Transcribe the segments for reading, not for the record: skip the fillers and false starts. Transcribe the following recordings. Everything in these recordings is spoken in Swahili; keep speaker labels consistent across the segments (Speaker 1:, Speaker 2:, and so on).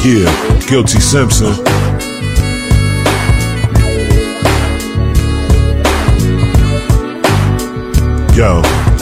Speaker 1: Yeah, Guilty Simpson. Yo.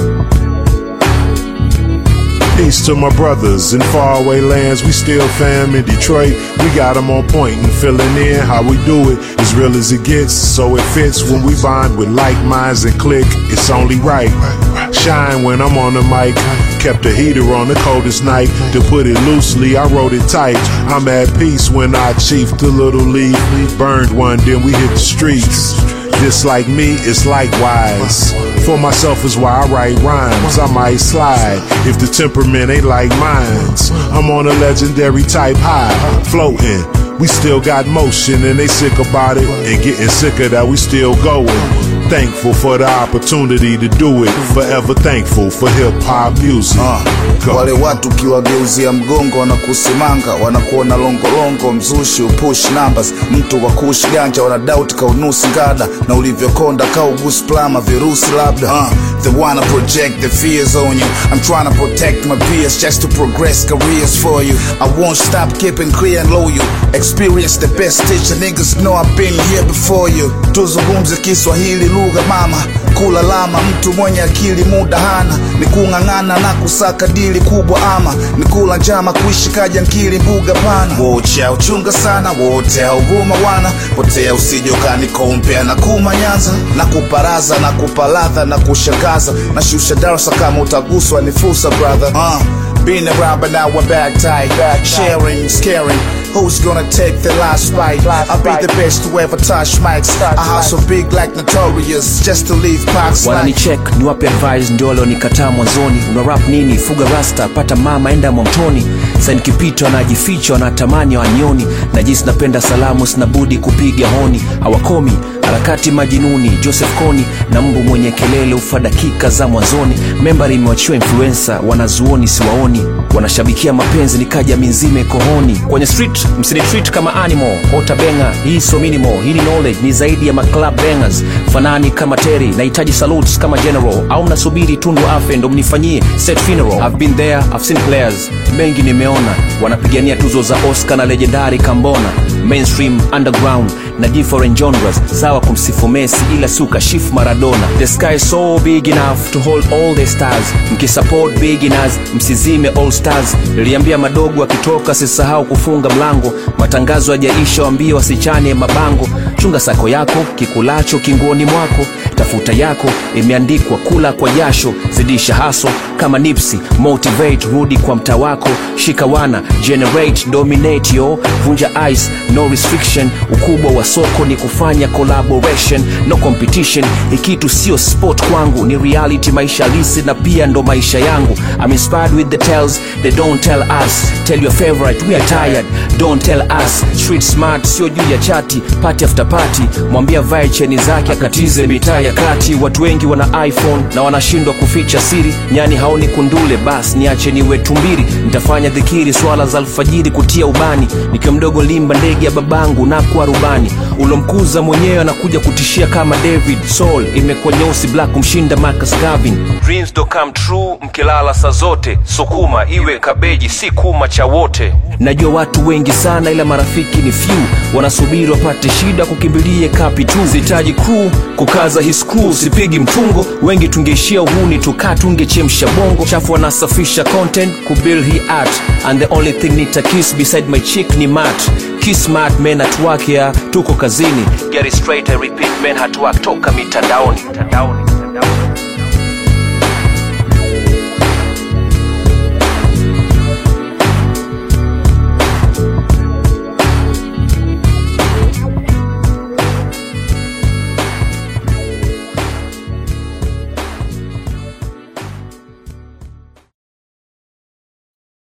Speaker 1: Peace to my brothers in faraway lands, we still fam in Detroit. We got them on point and filling in how we do it, as real as it gets. So it fits when we bond with like minds and click. It's only right. Shine when I'm on the mic. Kept the heater on the coldest night. To put it loosely, I wrote it tight. I'm at peace when I chiefed the little leaf. Burned one, then we hit the streets. Just like me, it's likewise. For myself is why I write rhymes. I might slide if the temperament ain't like mine's. I'm on a legendary type high, floating. We still got motion and they sick about it, and getting sicker that we still going. Thankful for the opportunity to do it. Forever thankful for hip-hop music.
Speaker 2: Wale watu kiwageuzia mgongo wanakusimanga, wanakuona longo mzushi upush numbers. Mtu wa kush ganja wanadoubt kaunusi ngada, na ulivyokonda kaugus plama virusi labda. They wanna project their fears on you. I'm trying to protect my peers just to progress careers for you. I won't stop keeping clear and loyal. Experience the best teacher, niggas know I've been here before you. Tuzungumze Kiswahili lugha mama, kula lama, mtu mwenye akili muda hana. Ni kung'ang'ana na kusaka dili kubwa, ama ni kula njama kuishi kaja nkili mbuga pana. Wocha uchunga sana, wote huruma wana. Potea usije ukanikompea na kumanyanza, na kuparaza na kupaladha na kushangaza. Na shusha darasa kama utaguswa ni fursa brother. Been around but now we're back tight. Sharing, scaring. Who's gonna take the last bite? I'll be the best to ever touch mics. I hustle big like Notorious just to leave parks.
Speaker 3: Wanani check, ni wapi advice ndio leo nikataa mwanzoni. Una rap nini? Fuga rasta, pata mama enda mtoni. Sasa nikipita wanajificha wanatamani wanioni. Najisi napenda salamu sina budi kupiga honi. Hawakomi harakati majinuni, Joseph Kony na mbu mwenye kelele ufa dakika za mwanzoni. Membari imewachiwa influencer, wanazuoni siwaoni. Wanashabikia mapenzi nikaja minzime kohoni. Kwenye street msini treat kama animal, hota benga, hii so minimal. Hii knowledge ni zaidi ya club bangers. Fanani kama Terry, nahitaji salutes kama General. Au mnasubiri tundu afe ndo mnifanyie set funeral. I've been there, I've seen players mengi nimeona, wanapigania tuzo za Oscar na legendary Kambona. Mainstream, underground na different genres, sawa kumsifu Messi ila suka shift Maradona. The sky is so big enough to hold all the stars. Mkisupport beginners, msizime all stars. Niliambia madogo akitoka sisahau kufunga mlango. Matangazo hajaisha waambie wasichane mabango. Chunga sako yako, kikulacho kingoni mwako. Tafuta yako, imeandikwa kula kwa jasho. Zidisha haso kama Nipsey, motivate rudi kwa mtaa wako. Shika wana, generate, dominate yo. Vunja ice, no restriction. Ukubwa wa soko ni kufanya collaboration, no competition. Hikitu sio sport kwangu, ni reality, maisha halisi na pia ndo maisha yangu. I'm inspired with the tales, they don't tell us. Tell your favorite, we are tired, don't tell us. Street smart, sio juu ya chati, party after party. Mwambia vae cheni zake akatize mitaa ya kati. Watu wengi wana iPhone na wanashindwa kuficha siri. Nyani haoni kundule, bas niache niwe tumbiri. Nitafanya dhikiri swala za alfajiri kutia ubani. Nikiwa mdogo limba ndege ya babangu na kuwa rubani. Ulomkuza mwenyewe anakuja kutishia kama David. Soul imekuwa nyeusi black kumshinda Marcus Garvin. Dreams do come true mkilala saa zote. Sukuma iwe kabeji si kuma cha wote. Najua watu wengi sana ila marafiki ni few. Wanasubiri wapate shida kukimbilie kapi tu. Sitaji crew kukaza his crew, sipigi mtungo. Wengi tungeishia uhuni tukaa tungechemsha bongo. Chafu wanasafisha content kubuild hii art. And the only thing nita kiss beside my chick ni mat. Kiss smart men at work here, tuko kazini. Get it straight, I repeat, men at work toka mitandaoni.